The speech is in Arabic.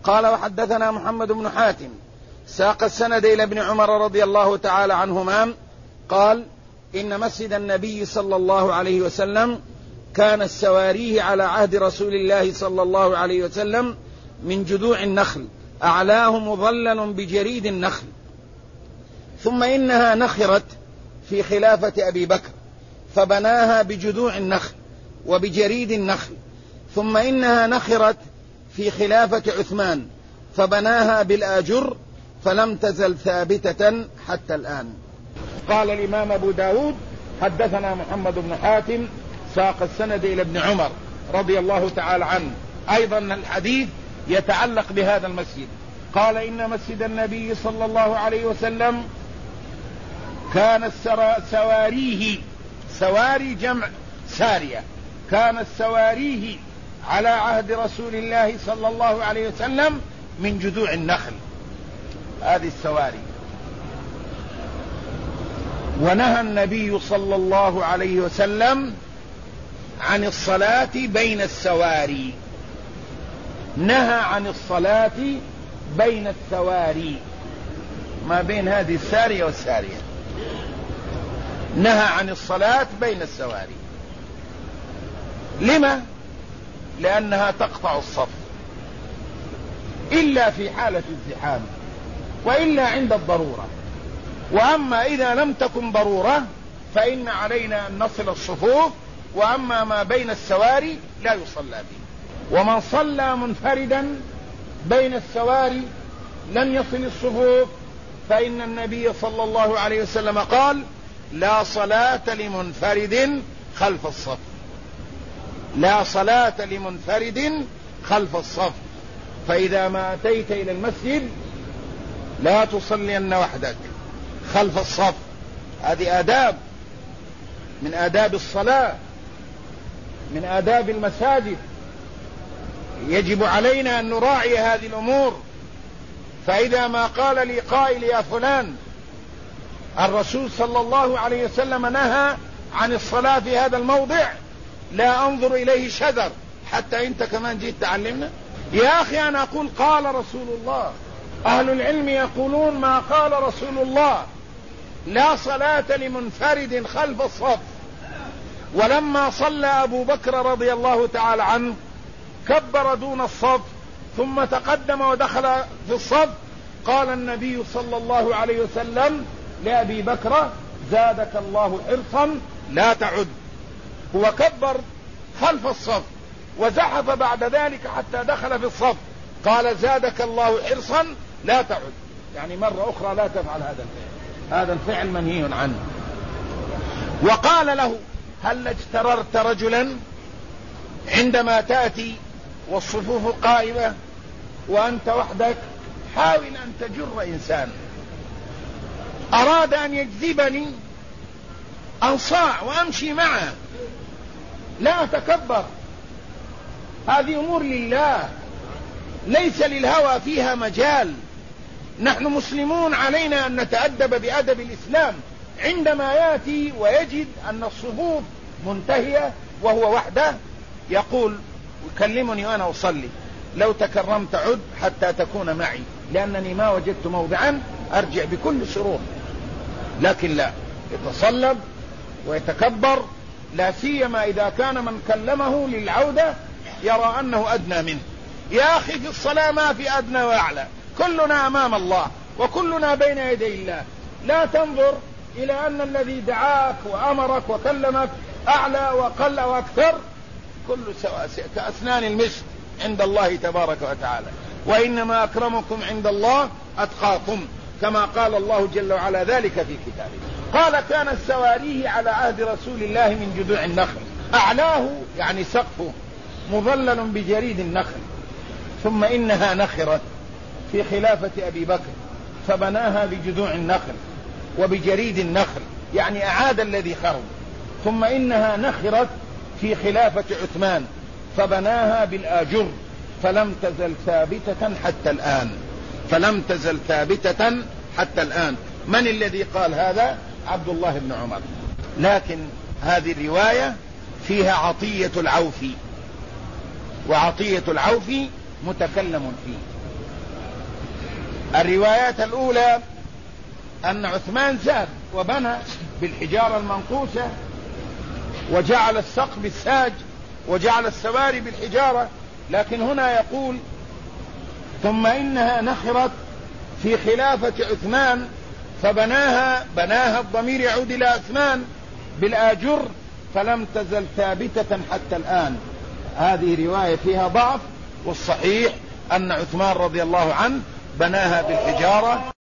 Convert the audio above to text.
قال وحدثنا محمد بن حاتم ساق السند إلى ابن عمر رضي الله تعالى عنهما قال إن مسجد النبي صلى الله عليه وسلم كان السواريه على عهد رسول الله صلى الله عليه وسلم من جذوع النخل أعلاه مظلل بجريد النخل، ثم إنها نخرت في خلافة أبي بكر فبناها بجذوع النخل وبجريد النخل، ثم إنها نخرت في خلافة عثمان فبناها بالآجر فلم تزل ثابتة حتى الآن. قال الإمام أبو داود حدثنا محمد بن حاتم ساق السند إلى ابن عمر رضي الله تعالى عنه، أيضا الحديث يتعلق بهذا المسجد. قال إن مسجد النبي صلى الله عليه وسلم كان سواريه، سواري جمع سارية، كان السواريه على عهد رسول الله صلى الله عليه وسلم من جذوع النخل، هذه السواري. ونهى النبي صلى الله عليه وسلم عن الصلاة بين السواري، نهى عن الصلاة بين السواري، ما بين هذه السارية والسارية، نهى عن الصلاة بين السواري. لما؟ لأنها تقطع الصف إلا في حالة الزحام وإلا عند الضرورة، وأما إذا لم تكن ضرورة فإن علينا أن نصل الصفوف، وأما ما بين السواري لا يصلى به. ومن صلى منفردا بين السواري لم يصل الصفوف، فإن النبي صلى الله عليه وسلم قال لا صلاة لمنفرد خلف الصف، لا صلاة لمنفرد خلف الصف. فإذا ما أتيت إلى المسجد لا تصلين وحدك خلف الصف، هذه آداب من آداب الصلاة، من آداب المساجد، يجب علينا أن نراعي هذه الأمور. فإذا ما قال لي قائل يا فلان الرسول صلى الله عليه وسلم نهى عن الصلاة في هذا الموضع، لا أنظر إليه شذر حتى أنت كمان جيت تعلمنا. يا أخي أنا أقول قال رسول الله، أهل العلم يقولون ما قال رسول الله، لا صلاة لمنفرد خلف الصف. ولما صلى أبو بكر رضي الله تعالى عنه كبر دون الصف ثم تقدم ودخل في الصف، قال النبي صلى الله عليه وسلم لأبي بكر زادك الله حرصا لا تعد. هو كبر خلف الصف وزحف بعد ذلك حتى دخل في الصف، قال زادك الله حرصا لا تعد، يعني مرة أخرى لا تفعل هذا الفعل، هذا الفعل منهي عنه. وقال له هل اجتررت رجلا عندما تأتي والصفوف قائمة وأنت وحدك؟ حاول أن تجر إنسان أراد أن يجذبني أنصاع وأمشي معه، لا أتكبر، هذه أمور لله ليس للهوى فيها مجال. نحن مسلمون علينا أن نتأدب بأدب الإسلام. عندما يأتي ويجد أن الصفوف منتهية وهو وحده يقول يكلمني وأنا أصلي لو تكرمت عد حتى تكون معي، لأنني ما وجدت موضعا أرجع بكل سرور. لكن لا، يتصلب ويتكبر، لا سيما إذا كان من كلمه للعودة يرى أنه أدنى منه. يا أخي في الصلاة ما في أدنى وأعلى، كلنا أمام الله وكلنا بين يدي الله. لا تنظر إلى أن الذي دعاك وأمرك وكلمك أعلى وقل وأكثر، كل سواء كأسنان المسك عند الله تبارك وتعالى. وإنما أكرمكم عند الله أتقاكم، كما قال الله جل وعلا ذلك في كتابه. قال كان السواريه على عهد رسول الله من جذوع النخل، أعلاه يعني سقفه مظلل بجريد النخل، ثم إنها نخرت في خلافة أبي بكر فبناها بجذوع النخل وبجريد النخل، يعني أعاد الذي خرب. ثم إنها نخرت في خلافة عثمان فبناها بالآجر فلم تزل ثابتة حتى الآن، فلم تزل ثابتة حتى الآن. من الذي قال هذا؟ عبد الله بن عمر. لكن هذه الرواية فيها عطية العوفي، وعطية العوفي متكلم فيه، الروايات الأولى أن عثمان زاد وبنى بالحجارة المنقوشة وجعل السقف بالساج وجعل السواري بالحجارة، لكن هنا يقول ثم إنها نخرت في خلافة عثمان فبناها الضمير يعود إلى عثمان بالآجر فلم تزل ثابتة حتى الآن. هذه رواية فيها ضعف، والصحيح أن عثمان رضي الله عنه بناها بالحجارة.